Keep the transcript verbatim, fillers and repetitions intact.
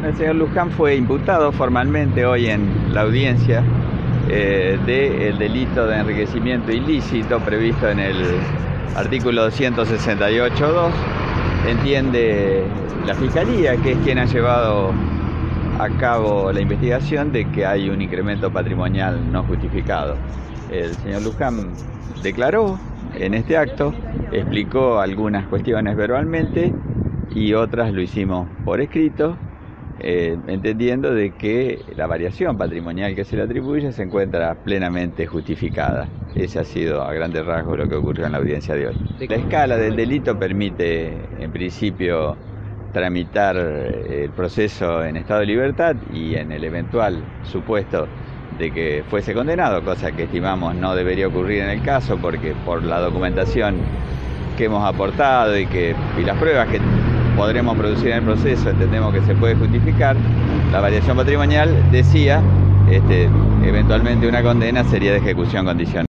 El señor Luján fue imputado formalmente hoy en la audiencia eh, del delito de enriquecimiento ilícito previsto en el artículo doscientos sesenta y ocho punto dos. Entiende la Fiscalía, que es quien ha llevado a cabo la investigación, de que hay un incremento patrimonial no justificado. El señor Luján declaró en este acto, explicó algunas cuestiones verbalmente y otras lo hicimos por escrito, eh, entendiendo de que la variación patrimonial que se le atribuye se encuentra plenamente justificada. Ese ha sido a grandes rasgos lo que ocurrió en la audiencia de hoy. La escala del delito permite, en principio, tramitar el proceso en estado de libertad y en el eventual supuesto de que fuese condenado, cosa que estimamos no debería ocurrir en el caso, porque por la documentación que hemos aportado y, que, y las pruebas que podremos producir en el proceso, entendemos que se puede justificar la variación patrimonial. Decía, este, eventualmente una condena sería de ejecución condicional.